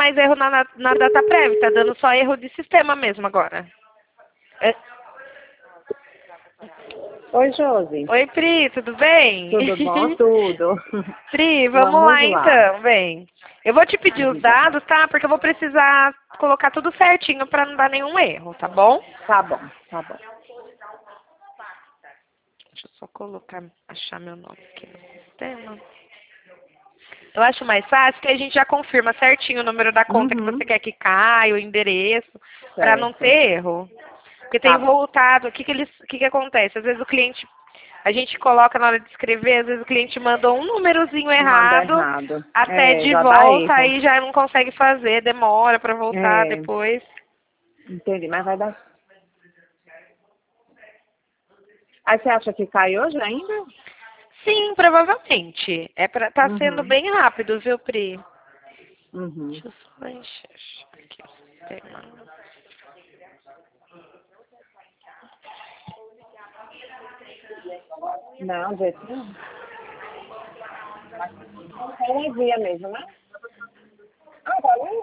mais erro na data prévia, tá dando só erro de sistema mesmo agora. É- Oi, Josi. Oi, Pri, tudo bem? Tudo bom? Tudo. Pri, vamos Vamos lá lá. então, vem. Eu vou te pedir os dados, tá? Porque eu vou precisar colocar tudo certinho pra não dar nenhum erro, tá bom? Tá bom, tá bom. Deixa eu só colocar, achar meu nome aqui no sistema. Eu acho mais fácil que a gente já confirma certinho o número da conta que você quer que caia, o endereço, para não Certo. ter erro. Porque Tá tem bom. voltado, o que acontece? Às vezes o cliente, a gente coloca na hora de escrever, às vezes o cliente manda um númerozinho Manda errado, errado. até de Já dá volta, erro. aí já não consegue fazer, demora para voltar É, depois. entendi, mas vai dar. Aí você acha que cai hoje ainda? Sim, provavelmente. Tá sendo Uhum. bem rápido, viu, Pri? Uhum. Deixa eu só encher aqui o sistema. Não, gente, não. É energia mesmo, né? Ah, tá bom?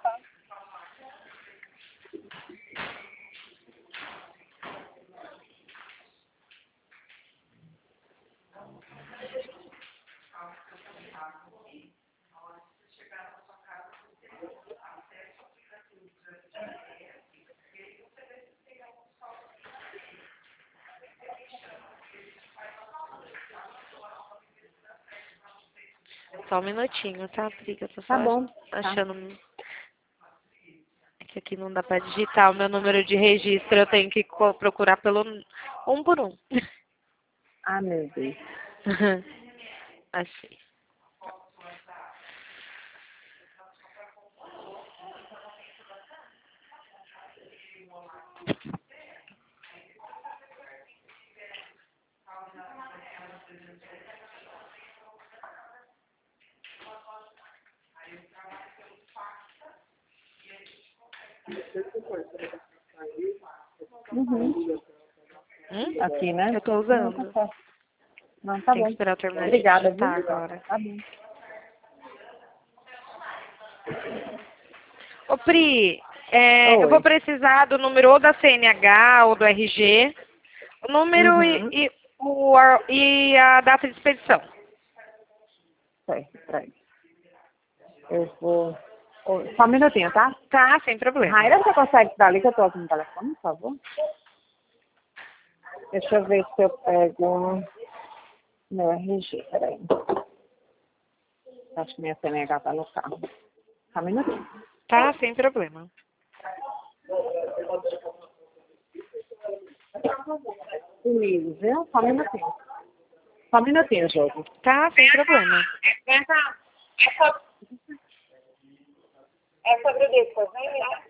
Só um minutinho, tá, Pri? Que eu tô só Tá bom. Tá. achando. É que aqui não dá pra digitar o meu número de registro, eu tenho que procurar pelo um por um. Ah, meu Deus. Achei. Uhum. Hum? Aqui, né? Eu tô Não, tá usando. certo. Não, tá Tem que bom. esperar eu terminar de Obrigada, digitar viu? agora. Tá bom. Ô, Pri, eu vou Oi. precisar do número ou da CNH ou do RG, o número Uhum. e a data de expedição. Certo, peraí. Eu vou. Oi, só um minutinho, tá? Tá, sem problema. Raíra, você consegue dar ali que eu tô aqui no telefone, por favor? Deixa eu ver se eu pego meu RG, peraí. Acho que minha CNH tá no carro. Só um minutinho. Tá, sem problema. Comigo, viu? Só um minutinho. Só um minutinho, jogo. Tá, sem problema. Vem cá. É sobre o disco, vem lá.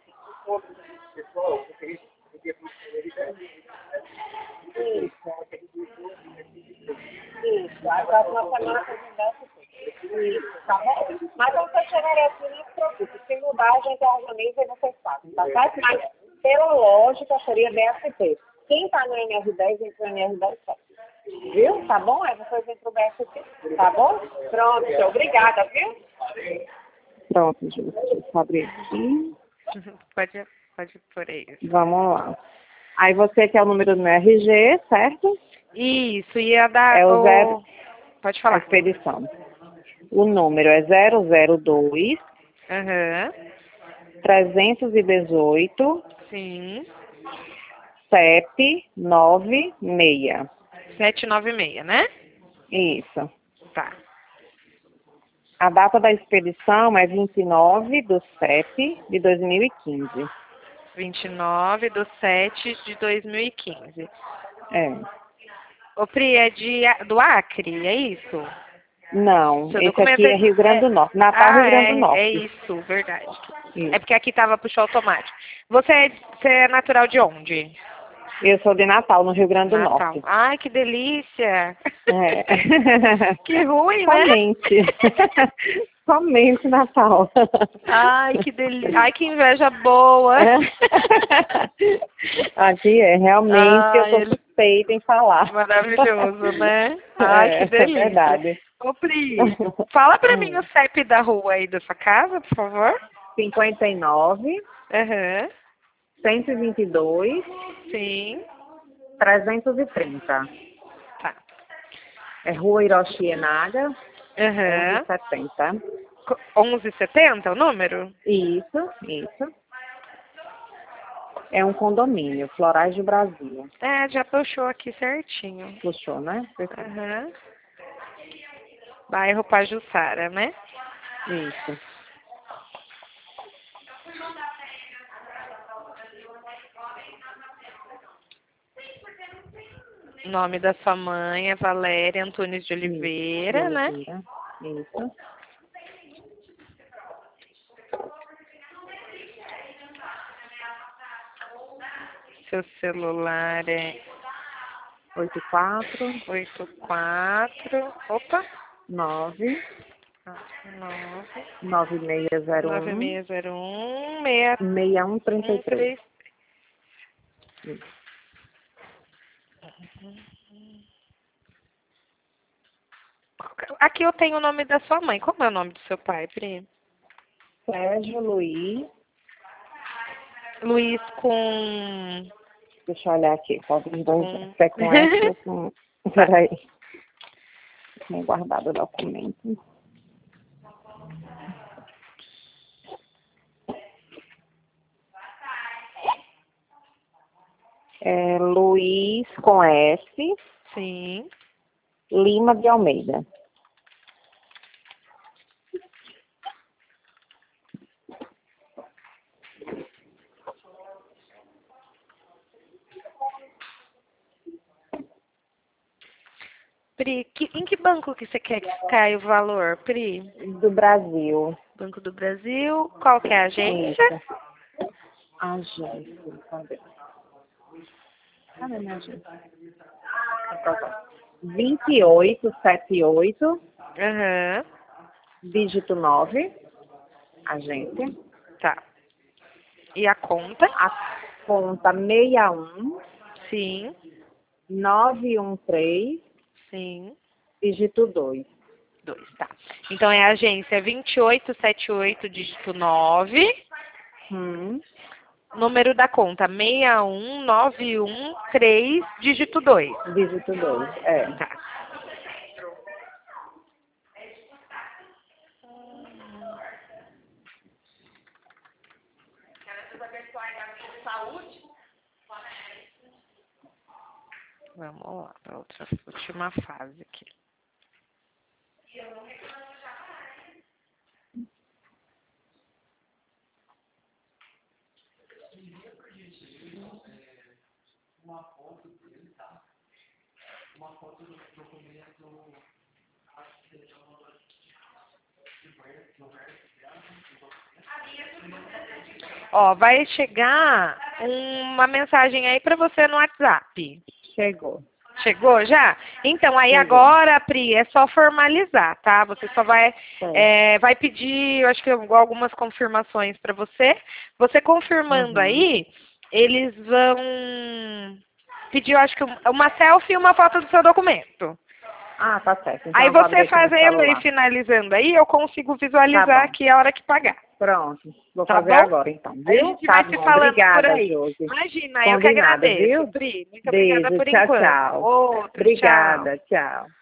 Isso. A próxima semana você me isso, tá bom? Mas quando você chegar aqui, não se preocupe. Se mudar, a gente organiza e vocês fazem, tá certo? Mas, pela lógica, seria BSP. Quem está no NR10, entra no NR10 certo. Viu? Tá bom? Aí vocês entram no BSP. Tá bom? Pronto. Obrigada, viu? Pronto, Júlia. Deixa eu abrir aqui. Pode por aí. Vamos lá. Aí você quer o número do meu RG, certo? Isso, e a da. É o zero, Pode a falar. expedição. O número é 002 Aham. 318 Sim. 796. 796, né? Isso. Tá. A data da expedição é 29/7/2015. 29/7/2015. É. Ô, Pri, do Acre, é isso? Não, Seu esse documento aqui é Rio Grande do Norte. Natal, Ah, Rio Grande do é Norte. isso, verdade. É Isso. porque aqui tava puxou automático. Você é natural de onde? Eu sou de Natal, no Rio Grande do Natal. Norte. Ai, que delícia! É. Que ruim, né? Somente. Somente Natal. Ai, que delícia. Ai, que inveja boa. É. Aqui realmente eu Ai, tô suspeita em falar. maravilhoso, né? Ai, que É delícia. verdade. Ô, Pri, fala pra mim o CEP da rua aí da sua casa, por favor. 59, Aham, 122, sim. 330. Tá. É Rua Hiroshi Enaga, Aham. 1170. 1170 é o número? Isso. É um condomínio, Florais do Brasil. É, já puxou aqui certinho. Puxou, né? Perfeito. Aham. Bairro Pajuçara, né? Isso. O nome da sua mãe é Valéria Antunes de Oliveira, Isso. né? Isso. Seu celular é 84 opa, 9 9 9601 9601 6133. Aqui eu tenho o nome da sua mãe. Como é o nome do seu pai, Pri? Sérgio Luiz. Luiz com... Deixa eu olhar aqui. Pode me dar Com- é com S ou com. Peraí. Tinha guardado o documento. É Luiz com S, Sim. Lima de Almeida. Pri, em que banco que você quer que caia o valor, Pri? Do Brasil. Banco do Brasil. Qual que é a agência? Isso. Agência. Cadê? Cadê minha agência? 2878, Aham. dígito 9. Agência. Tá. E a conta? A conta 61 Sim. 913, Sim. dígito 2. 2, tá. Então é a agência 2878, dígito 9. Número da conta 61913, dígito 2. Dígito 2, é. Tá. Vamos lá para outra última fase aqui. Ó, vai chegar uma mensagem aí para você no WhatsApp. Chegou. Chegou já? Então, aí Chegou. agora, Pri, é só formalizar, tá? Você só vai, vai pedir, eu acho que algumas confirmações para você. Você confirmando aí, eles vão pedir, eu acho que uma selfie e uma foto do seu documento. Ah, tá certo. Então Aí eu vou você abrir aqui no fazendo e celular. finalizando aí, eu consigo visualizar Tá bom. aqui a hora que pagar. Pronto. Vou Tá fazer bom? agora, então. Aí a Viu? gente Tá vai se bom. falando por Obrigada, aí. Josi. Imagina, eu que Combinado, agradeço, viu? Pri. Muito obrigada Beijo. por Tchau, enquanto. tchau. Outro, tchau. Obrigada. Tchau.